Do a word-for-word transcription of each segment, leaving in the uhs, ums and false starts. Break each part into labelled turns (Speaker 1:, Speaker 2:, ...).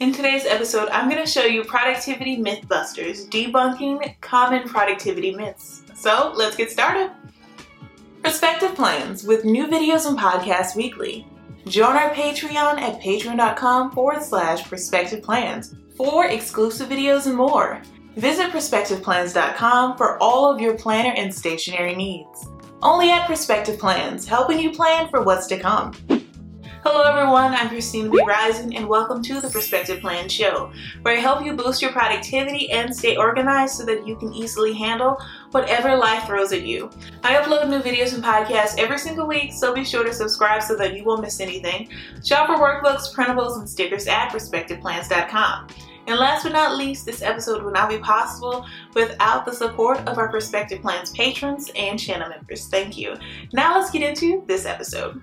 Speaker 1: In today's episode, I'm going to show you productivity mythbusters, debunking common productivity myths. So let's get started. Perspective plans with new videos and podcasts weekly. Join our Patreon at patreon.com forward slash perspective plans for exclusive videos and more. Visit perspective plans dot com for all of your planner and stationery needs. Only at Perspective Plans, helping you plan for what's to come. Hello everyone, I'm Christina B. Rising and welcome to the Perspective Plan Show, where I help you boost your productivity and stay organized so that you can easily handle whatever life throws at you. I upload new videos and podcasts every single week, so be sure to subscribe so that you won't miss anything. Shop for workbooks, printables, and stickers at perspective plans dot com. And last but not least, this episode would not be possible without the support of our Perspective Plans patrons and channel members. Thank you. Now let's get into this episode.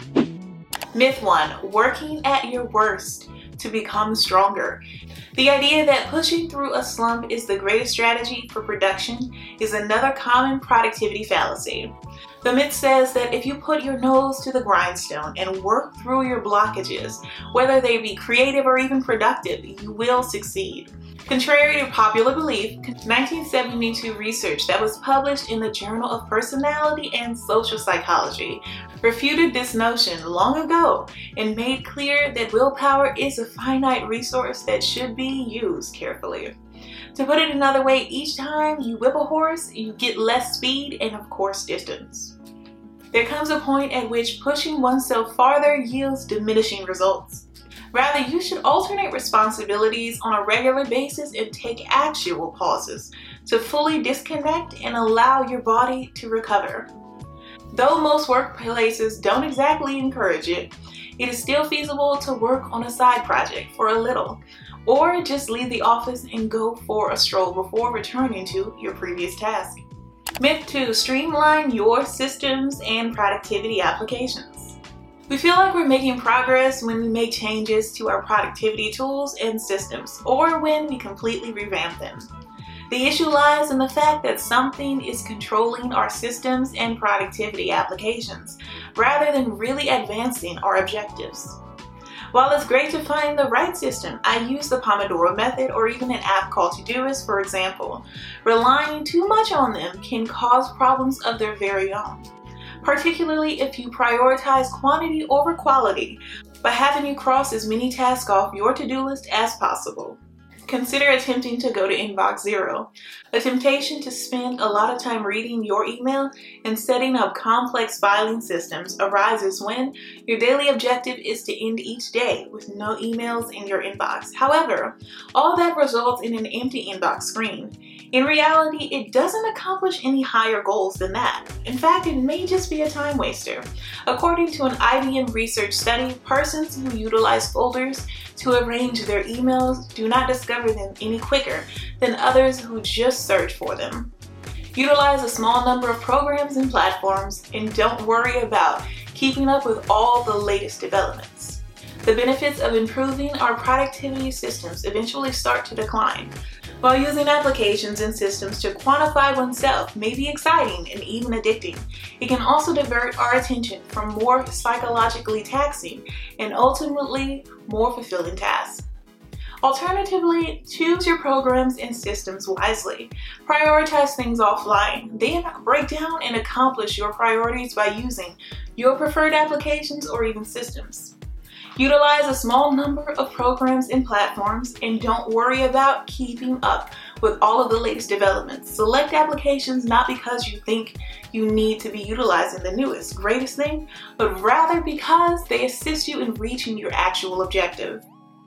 Speaker 1: Myth one, working at your worst to become stronger. The idea that pushing through a slump is the greatest strategy for production is another common productivity fallacy. The myth says that if you put your nose to the grindstone and work through your blockages, whether they be creative or even productive, you will succeed. Contrary to popular belief, nineteen seventy-two research that was published in the Journal of Personality and Social Psychology refuted this notion long ago and made clear that willpower is a finite resource that should be used carefully. To put it another way, each time you whip a horse, you get less speed and of course distance. There comes a point at which pushing oneself farther yields diminishing results. Rather, you should alternate responsibilities on a regular basis and take actual pauses to fully disconnect and allow your body to recover. Though most workplaces don't exactly encourage it, it is still feasible to work on a side project for a little, or just leave the office and go for a stroll before returning to your previous task. Myth two, streamline your systems and productivity applications. We feel like we're making progress when we make changes to our productivity tools and systems, or when we completely revamp them. The issue lies in the fact that something is controlling our systems and productivity applications, rather than really advancing our objectives. While it's great to find the right system, I use the Pomodoro method or even an app called Todoist, for example. Relying too much on them can cause problems of their very own, particularly if you prioritize quantity over quality by having you cross as many tasks off your to-do list as possible. Consider attempting to go to inbox zero. The temptation to spend a lot of time reading your email and setting up complex filing systems arises when your daily objective is to end each day with no emails in your inbox. However, all that results in an empty inbox screen. In reality, it doesn't accomplish any higher goals than that. In fact, it may just be a time waster. According to an I B M research study, persons who utilize folders to arrange their emails do not discover them any quicker than others who just search for them. Utilize a small number of programs and platforms and don't worry about keeping up with all the latest developments. The benefits of improving our productivity systems eventually start to decline. While using applications and systems to quantify oneself may be exciting and even addicting, it can also divert our attention from more psychologically taxing and ultimately more fulfilling tasks. Alternatively, choose your programs and systems wisely. Prioritize things offline, then break down and accomplish your priorities by using your preferred applications or even systems. Utilize a small number of programs and platforms and don't worry about keeping up with all of the latest developments. Select applications not because you think you need to be utilizing the newest, greatest thing, but rather because they assist you in reaching your actual objective.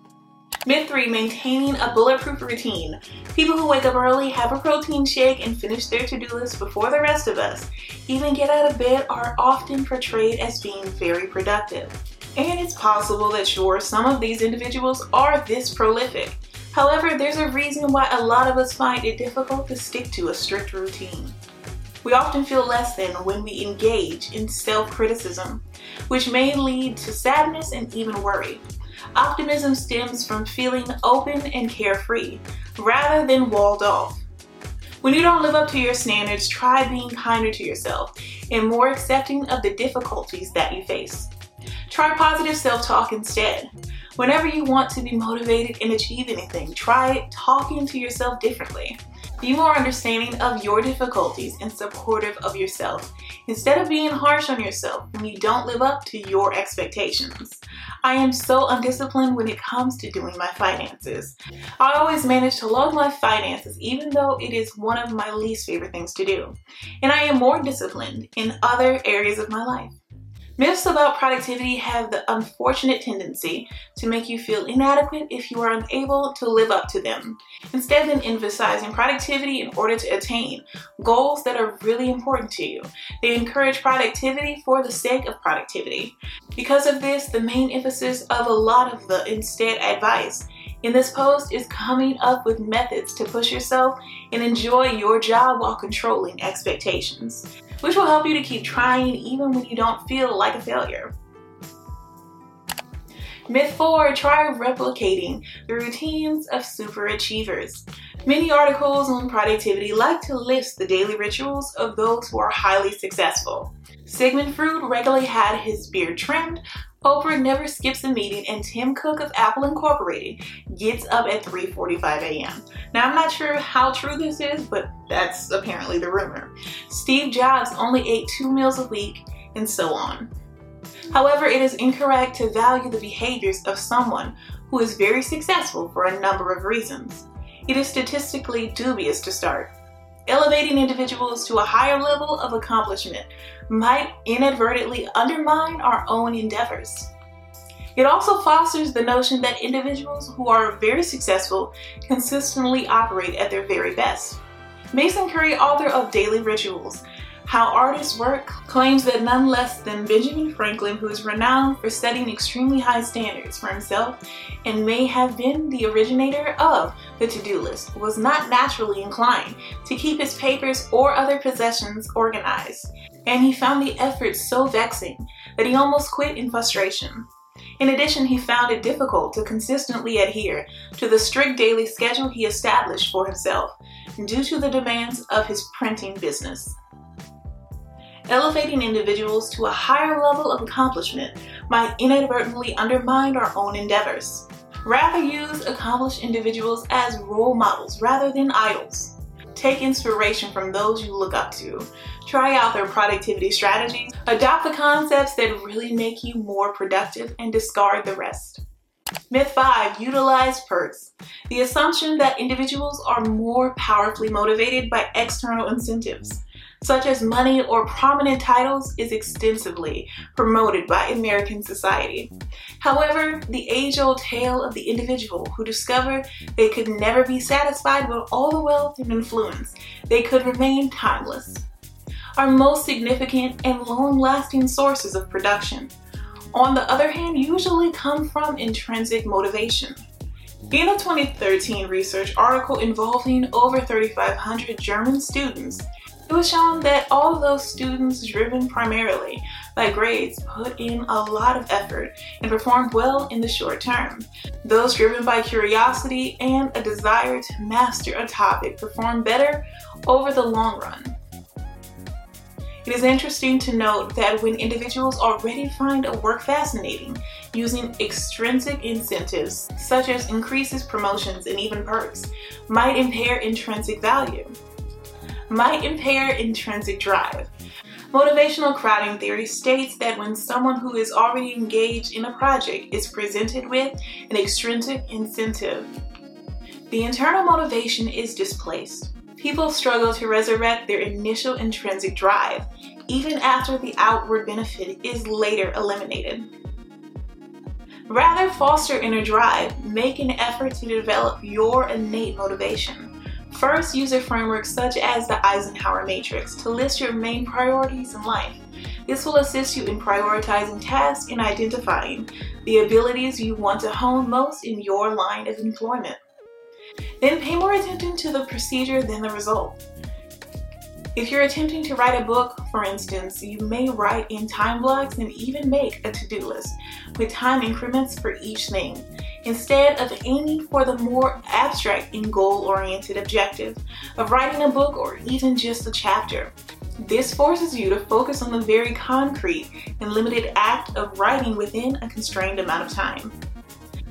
Speaker 1: Myth three, maintaining a bulletproof routine. People who wake up early, have a protein shake, and finish their to-do list before the rest of us even get out of bed are often portrayed as being very productive. And it's possible that sure, some of these individuals are this prolific. However, there's a reason why a lot of us find it difficult to stick to a strict routine. We often feel less than when we engage in self-criticism, which may lead to sadness and even worry. Optimism stems from feeling open and carefree, rather than walled off. When you don't live up to your standards, try being kinder to yourself and more accepting of the difficulties that you face. Try positive self-talk instead. Whenever you want to be motivated and achieve anything, try talking to yourself differently. Be more understanding of your difficulties and supportive of yourself, instead of being harsh on yourself when you don't live up to your expectations. I am so undisciplined when it comes to doing my finances. I always manage to log my finances even though it is one of my least favorite things to do. And I am more disciplined in other areas of my life. Myths about productivity have the unfortunate tendency to make you feel inadequate if you are unable to live up to them, instead of emphasizing productivity in order to attain goals that are really important to you. They encourage productivity for the sake of productivity. Because of this, the main emphasis of a lot of the instead advice in this post is coming up with methods to push yourself and enjoy your job while controlling expectations, which will help you to keep trying even when you don't feel like a failure. Myth four, try replicating the routines of superachievers. Many articles on productivity like to list the daily rituals of those who are highly successful. Sigmund Freud regularly had his beard trimmed, Oprah never skips a meeting, and Tim Cook of Apple Incorporated gets up at three forty-five a m Now, I'm not sure how true this is, but that's apparently the rumor. Steve Jobs only ate two meals a week, and so on. However, it is incorrect to value the behaviors of someone who is very successful for a number of reasons. It is statistically dubious to start. Elevating individuals to a higher level of accomplishment might inadvertently undermine our own endeavors. It also fosters the notion that individuals who are very successful consistently operate at their very best. Mason Curry, author of Daily Rituals, How Artists Work, claims that none less than Benjamin Franklin, who is renowned for setting extremely high standards for himself and may have been the originator of the to-do list, was not naturally inclined to keep his papers or other possessions organized, and he found the effort so vexing that he almost quit in frustration. In addition, he found it difficult to consistently adhere to the strict daily schedule he established for himself due to the demands of his printing business. Elevating individuals to a higher level of accomplishment might inadvertently undermine our own endeavors. Rather, use accomplished individuals as role models rather than idols. Take inspiration from those you look up to. Try out their productivity strategies. Adopt the concepts that really make you more productive and discard the rest. Myth five, utilize perks. The assumption that individuals are more powerfully motivated by external incentives, such as money or prominent titles, is extensively promoted by American society. However, the age-old tale of the individual who discovered they could never be satisfied with all the wealth and influence they could remain timeless. Our most significant and long-lasting sources of production, on the other hand, usually come from intrinsic motivation. In a twenty thirteen research article involving over thirty-five hundred German students, it was shown that all of those students driven primarily by grades put in a lot of effort and performed well in the short term. Those driven by curiosity and a desire to master a topic performed better over the long run. It is interesting to note that when individuals already find a work fascinating, using extrinsic incentives such as increases, promotions, and even perks might impair intrinsic value. might impair intrinsic drive. Motivational crowding theory states that when someone who is already engaged in a project is presented with an extrinsic incentive, the internal motivation is displaced. People struggle to resurrect their initial intrinsic drive, even after the outward benefit is later eliminated. Rather, foster inner drive. Make an effort to develop your innate motivation. First, use a framework such as the Eisenhower Matrix to list your main priorities in life. This will assist you in prioritizing tasks and identifying the abilities you want to hone most in your line of employment. Then pay more attention to the procedure than the result. If you're attempting to write a book, for instance, you may write in time blocks and even make a to-do list with time increments for each thing, instead of aiming for the more abstract and goal-oriented objective of writing a book or even just a chapter. This forces you to focus on the very concrete and limited act of writing within a constrained amount of time.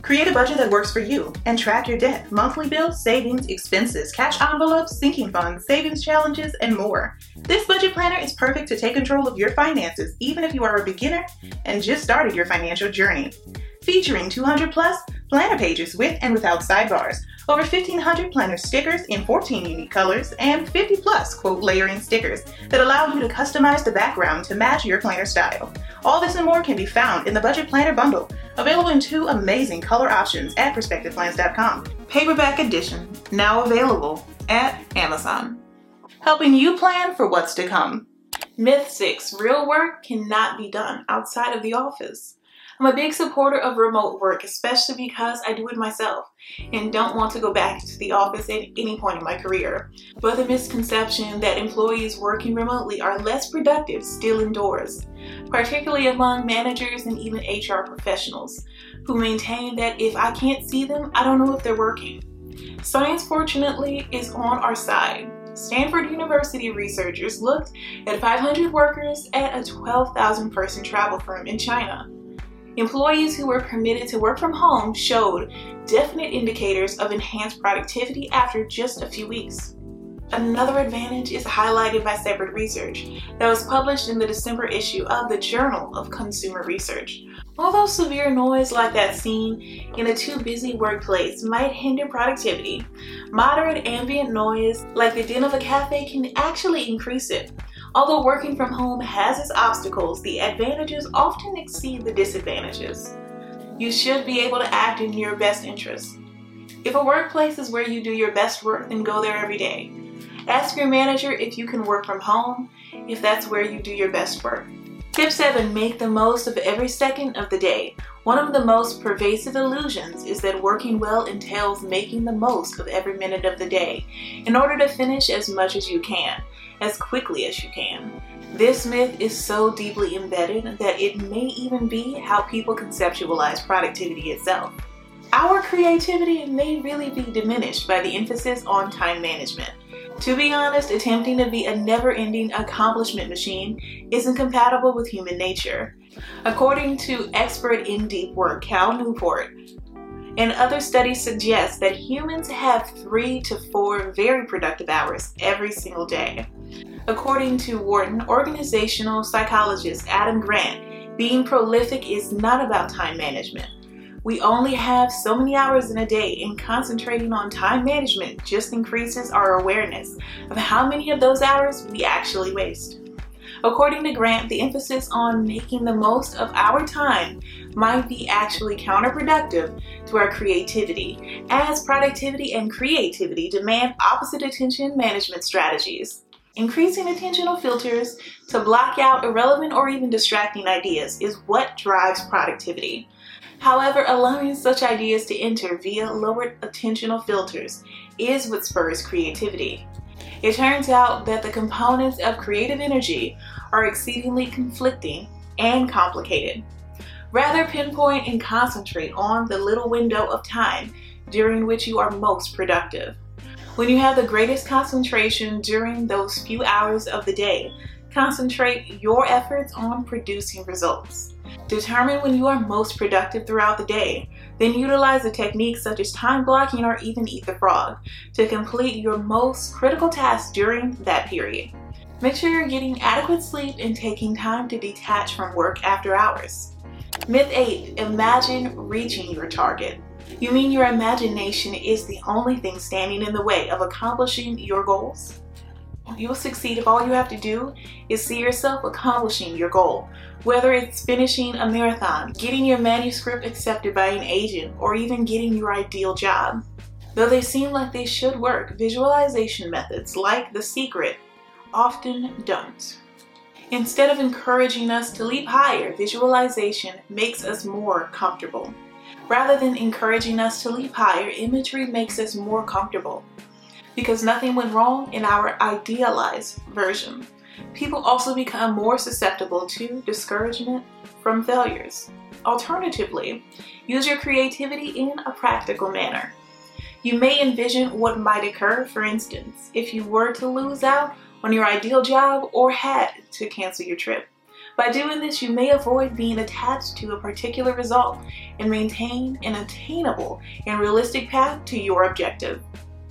Speaker 1: Create a budget that works for you and track your debt, monthly bills, savings, expenses, cash envelopes, sinking funds, savings challenges, and more. This budget planner is perfect to take control of your finances, even if you are a beginner and just started your financial journey. Featuring two hundred plus planner pages with and without sidebars, over fifteen hundred planner stickers in fourteen unique colors, and fifty plus quote layering stickers that allow you to customize the background to match your planner style. All this and more can be found in the Budget Planner Bundle, available in two amazing color options at perspective plans dot com. Paperback edition, now available at Amazon. Helping you plan for what's to come. Myth six, real work cannot be done outside of the office. I'm a big supporter of remote work, especially because I do it myself and don't want to go back to the office at any point in my career. But the misconception that employees working remotely are less productive still endures, particularly among managers and even H R professionals who maintain that if I can't see them, I don't know if they're working. Science, fortunately, is on our side. Stanford University researchers looked at five hundred workers at a twelve thousand person travel firm in China. Employees who were permitted to work from home showed definite indicators of enhanced productivity after just a few weeks. Another advantage is highlighted by separate research that was published in the December issue of the Journal of Consumer Research. Although severe noise like that seen in a too busy workplace might hinder productivity, moderate ambient noise like the din of a cafe can actually increase it. Although working from home has its obstacles, the advantages often exceed the disadvantages. You should be able to act in your best interest. If a workplace is where you do your best work, then go there every day. Ask your manager if you can work from home, if that's where you do your best work. Tip seven, make the most of every second of the day. One of the most pervasive illusions is that working well entails making the most of every minute of the day in order to finish as much as you can, as quickly as you can. This myth is so deeply embedded that it may even be how people conceptualize productivity itself. Our creativity may really be diminished by the emphasis on time management. To be honest, attempting to be a never-ending accomplishment machine isn't compatible with human nature. According to expert in deep work Cal Newport, and other studies suggest that humans have three to four very productive hours every single day. According to Wharton organizational psychologist Adam Grant, being prolific is not about time management. We only have so many hours in a day, and concentrating on time management just increases our awareness of how many of those hours we actually waste. According to Grant, the emphasis on making the most of our time might be actually counterproductive to our creativity, as productivity and creativity demand opposite attention management strategies. Increasing attentional filters to block out irrelevant or even distracting ideas is what drives productivity. However, allowing such ideas to enter via lowered attentional filters is what spurs creativity. It turns out that the components of creative energy are exceedingly conflicting and complicated. Rather pinpoint and concentrate on the little window of time during which you are most productive. When you have the greatest concentration during those few hours of the day, concentrate your efforts on producing results. Determine when you are most productive throughout the day, then utilize the techniques such as time blocking or even eat the frog to complete your most critical tasks during that period. Make sure you're getting adequate sleep and taking time to detach from work after hours. Myth eight, imagine reaching your target. You mean your imagination is the only thing standing in the way of accomplishing your goals? You'll succeed if all you have to do is see yourself accomplishing your goal, whether it's finishing a marathon, getting your manuscript accepted by an agent, or even getting your ideal job. Though they seem like they should work, visualization methods like The Secret often don't. Instead of encouraging us to leap higher, visualization makes us more comfortable. Rather than encouraging us to leap higher, imagery makes us more comfortable. Because nothing went wrong in our idealized version. People also become more susceptible to discouragement from failures. Alternatively, use your creativity in a practical manner. You may envision what might occur, for instance, if you were to lose out on your ideal job or had to cancel your trip. By doing this, you may avoid being attached to a particular result and maintain an attainable and realistic path to your objective.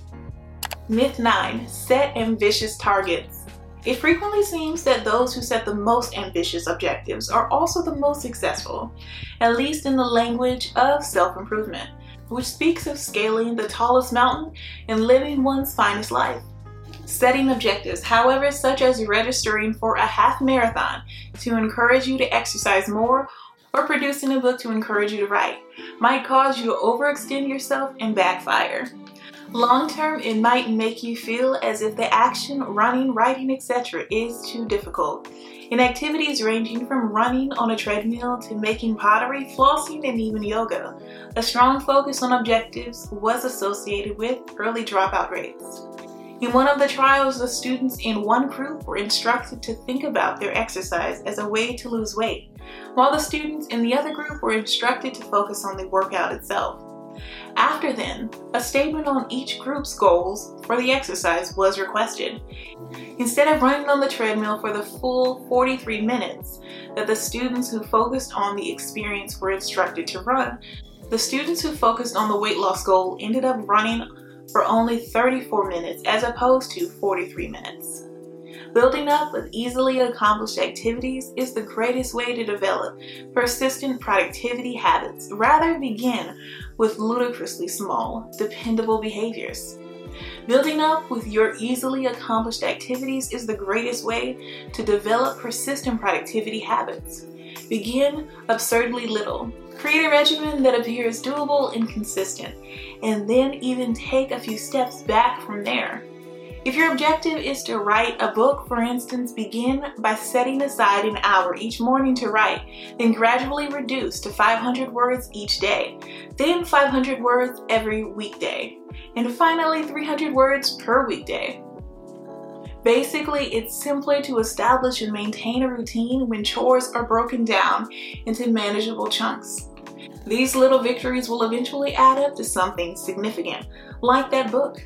Speaker 1: Myth nine. Set ambitious targets. It frequently seems that those who set the most ambitious objectives are also the most successful, at least in the language of self-improvement, which speaks of scaling the tallest mountain and living one's finest life. Setting objectives, however, such as registering for a half marathon to encourage you to exercise more or producing a book to encourage you to write, might cause you to overextend yourself and backfire. Long term, it might make you feel as if the action, running, writing, et cetera is too difficult. In activities ranging from running on a treadmill to making pottery, flossing, and even yoga, a strong focus on objectives was associated with early dropout rates. In one of the trials, the students in one group were instructed to think about their exercise as a way to lose weight, while the students in the other group were instructed to focus on the workout itself. After then, a statement on each group's goals for the exercise was requested. Instead of running on the treadmill for the full forty-three minutes that the students who focused on the experience were instructed to run, the students who focused on the weight loss goal ended up running for only thirty-four minutes as opposed to forty-three minutes. Building up with easily accomplished activities is the greatest way to develop persistent productivity habits. Rather, begin with ludicrously small, dependable behaviors. Building up with your easily accomplished activities is the greatest way to develop persistent productivity habits. Begin absurdly little. Create a regimen that appears doable and consistent, and then even take a few steps back from there. If your objective is to write a book, for instance, begin by setting aside an hour each morning to write, then gradually reduce to five hundred words each day, then five hundred words every weekday, and finally three hundred words per weekday. Basically, it's simpler to establish and maintain a routine when chores are broken down into manageable chunks. These little victories will eventually add up to something significant, like that book.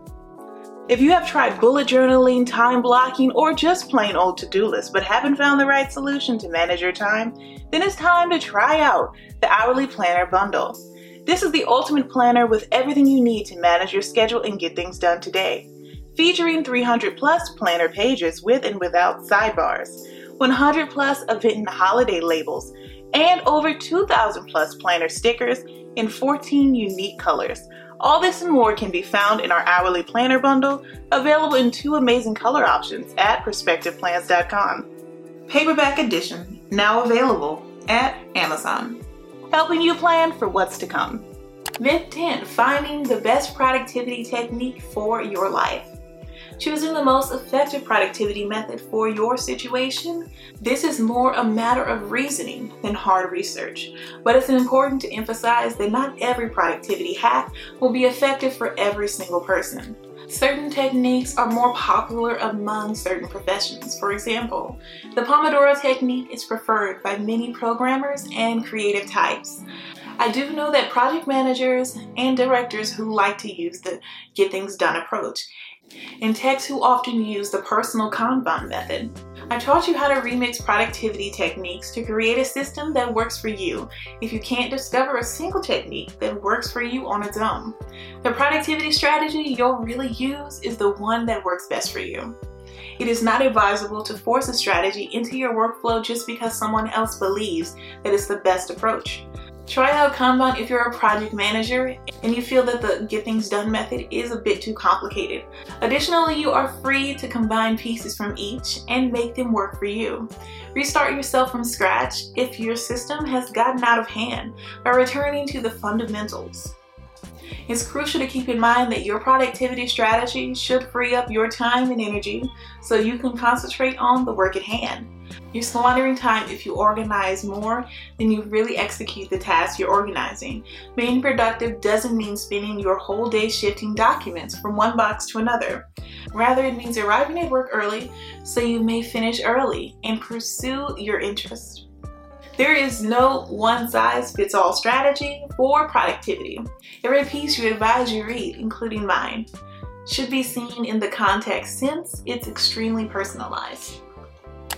Speaker 1: If you have tried bullet journaling, time blocking, or just plain old to-do lists but haven't found the right solution to manage your time, then it's time to try out the Hourly Planner Bundle. This is the ultimate planner with everything you need to manage your schedule and get things done today. Featuring three hundred plus planner pages with and without sidebars, one hundred plus event and holiday labels, and over two thousand plus planner stickers in fourteen unique colors. All this and more can be found in our Hourly Planner Bundle, available in two amazing color options at perspective plans dot com. Paperback edition, now available at Amazon. Helping you plan for what's to come. Myth ten. Finding the best productivity technique for your life. Choosing the most effective productivity method for your situation. This is more a matter of reasoning than hard research, but it's important to emphasize that not every productivity hack will be effective for every single person. Certain techniques are more popular among certain professions. For example, the Pomodoro technique is preferred by many programmers and creative types. I do know that project managers and directors who like to use the get things done approach, and techs who often use the personal Kanban method. I taught you how to remix productivity techniques to create a system that works for you if you can't discover a single technique that works for you on its own. The productivity strategy you'll really use is the one that works best for you. It is not advisable to force a strategy into your workflow just because someone else believes that it's the best approach. Try out Kanban if you're a project manager and you feel that the get things done method is a bit too complicated. Additionally, you are free to combine pieces from each and make them work for you. Restart yourself from scratch if your system has gotten out of hand by returning to the fundamentals. It's crucial to keep in mind that your productivity strategy should free up your time and energy so you can concentrate on the work at hand. You're squandering time if you organize more than you really execute the task you're organizing. Being productive doesn't mean spending your whole day shifting documents from one box to another. Rather, it means arriving at work early so you may finish early and pursue your interests. There is no one-size-fits-all strategy for productivity. Every piece you advise you read, including mine, should be seen in the context since it's extremely personalized.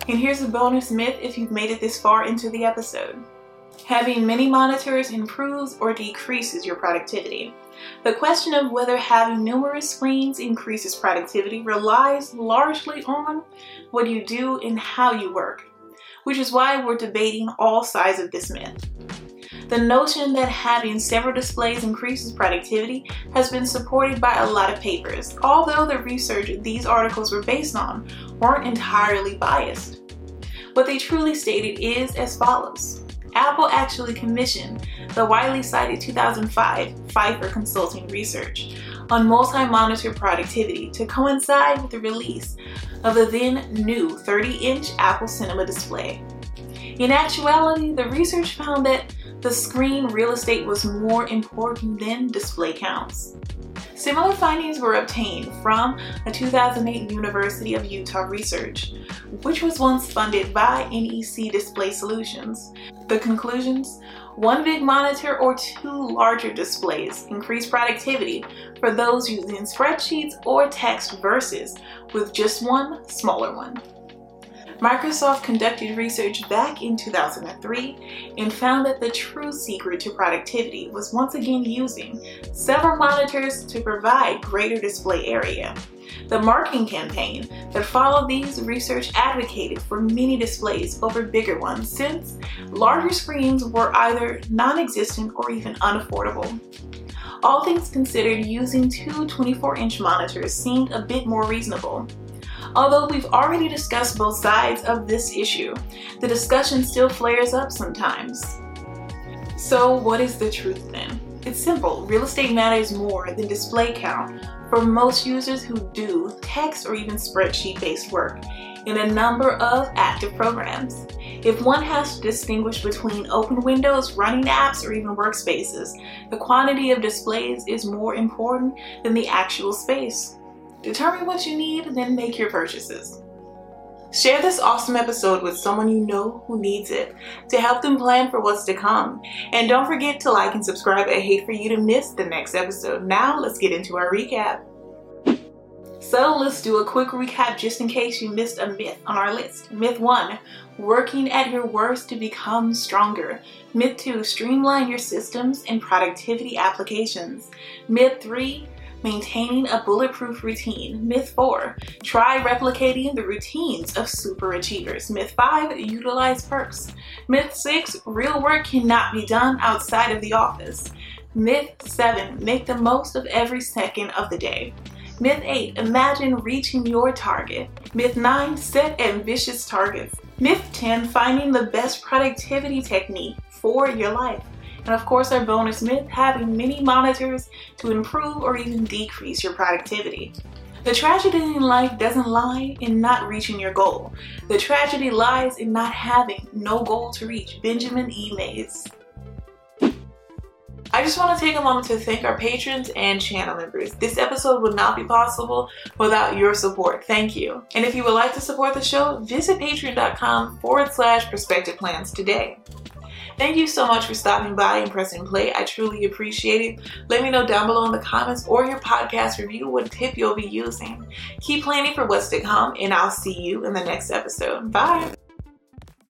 Speaker 1: And here's a bonus myth if you've made it this far into the episode. Having many monitors improves or decreases your productivity. The question of whether having numerous screens increases productivity relies largely on what you do and how you work, which is why we're debating all sides of this myth. The notion that having several displays increases productivity has been supported by a lot of papers, although the research these articles were based on weren't entirely biased. What they truly stated is as follows. Apple actually commissioned the widely cited two thousand five Pfeiffer Consulting research on multi-monitor productivity to coincide with the release of the then new thirty inch Apple Cinema display. In actuality, the research found that the screen real estate was more important than display counts. Similar findings were obtained from a two thousand eight University of Utah research, which was once funded by N E C Display Solutions. The conclusions: one big monitor or two larger displays increase productivity for those using spreadsheets or text versus with just one smaller one. Microsoft conducted research back in two thousand three and found that the true secret to productivity was once again using several monitors to provide greater display area. The marketing campaign that followed these research advocated for many displays over bigger ones since larger screens were either non-existent or even unaffordable. All things considered, using two twenty-four inch monitors seemed a bit more reasonable. Although we've already discussed both sides of this issue, the discussion still flares up sometimes. So what is the truth then? It's simple. Real estate matters more than display count for most users who do text or even spreadsheet-based work in a number of active programs. If one has to distinguish between open windows, running apps, or even workspaces, the quantity of displays is more important than the actual space. Determine what you need, then make your purchases. Share this awesome episode with someone you know who needs it to help them plan for what's to come. And don't forget to like and subscribe. I hate for you to miss the next episode. Now let's get into our recap. So let's do a quick recap just in case you missed a myth on our list. Myth one, working at your worst to become stronger. Myth two, streamline your systems and productivity applications. Myth three, maintaining a bulletproof routine. Myth four, try replicating the routines of super achievers. Myth five, utilize perks. Myth six, real work cannot be done outside of the office. Myth seven, make the most of every second of the day. Myth eight, imagine reaching your target. Myth nine, set ambitious targets. Myth ten, finding the best productivity technique for your life. And of course, our bonus myth, having many monitors to improve or even decrease your productivity. The tragedy in life doesn't lie in not reaching your goal. The tragedy lies in not having no goal to reach. Benjamin E. Mays. I just want to take a moment to thank our patrons and channel members. This episode would not be possible without your support. Thank you. And if you would like to support the show, visit patreon.com forward slash perspective plans today. Thank you so much for stopping by and pressing play. I truly appreciate it. Let me know down below in the comments or your podcast review what tip you'll be using. Keep planning for what's to come, and I'll see you in the next episode. Bye.